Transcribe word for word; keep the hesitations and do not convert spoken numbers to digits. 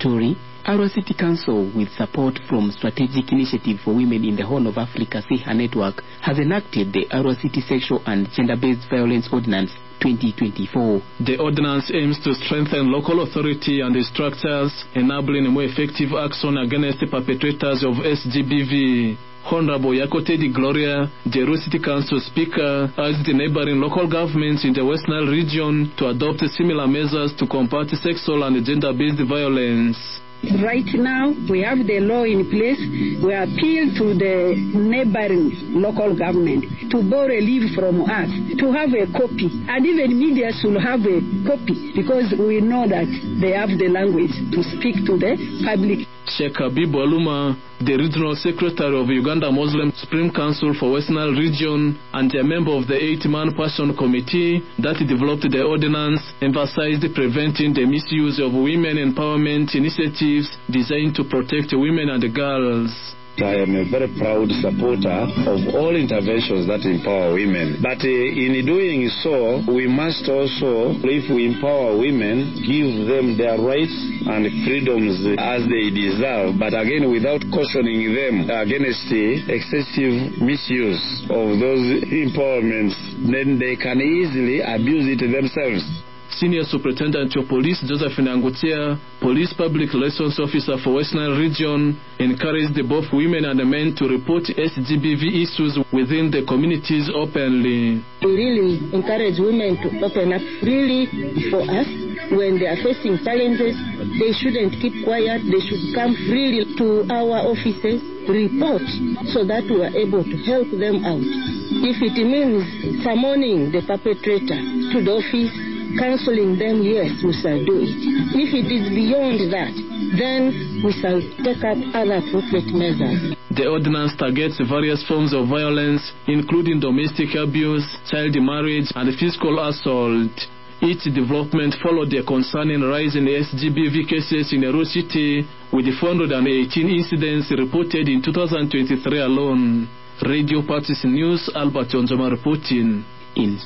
story, Arua City Council, with support from Strategic Initiative for Women in the Horn of Africa (S I H A) network, has enacted the Arua City Sexual and Gender-Based Violence Ordinance twenty twenty-four. The ordinance aims to strengthen local authority and the structures, enabling more effective action against the perpetrators of S G B V. Honorable Yakotedi Gloria, the Arua City Council Speaker, urged the neighboring local governments in the West Nile region to adopt similar measures to combat sexual and gender-based violence. Right now, we have the law in place. We appeal to the neighboring local government to borrow a leave from us, to have a copy. And even media should have a copy, because we know that they have the language to speak to the public. Sheikh Habibu Aluma, the Regional Secretary of Uganda Muslim Supreme Council for West Nile Region and a member of the eight-man person committee that developed the ordinance, emphasized preventing the misuse of women empowerment initiatives designed to protect women and girls. I am a very proud supporter of all interventions that empower women. But uh, in doing so, we must also, if we empower women, give them their rights and freedoms as they deserve, but again without cautioning them against the excessive misuse of those empowerments. Then they can easily abuse it themselves. Senior Superintendent of Police Josephine Angutia, Police Public Relations Officer for West Nile Region, encouraged both women and men to report S G B V issues within the communities openly. We really encourage women to open up freely for us. When they are facing challenges, they shouldn't keep quiet. They should come freely to our offices, report, so that we are able to help them out. If it means summoning the perpetrator to the office, counseling them, yes, we shall do it. If it is beyond that, then we shall take up other appropriate measures. The ordinance targets various forms of violence, including domestic abuse, child marriage, and physical assault. Each development followed the concerning rise in S G B V cases in Arua City, with four hundred eighteen incidents reported in two thousand twenty-three alone. Radio Parties News, Albert Onjoma reporting. In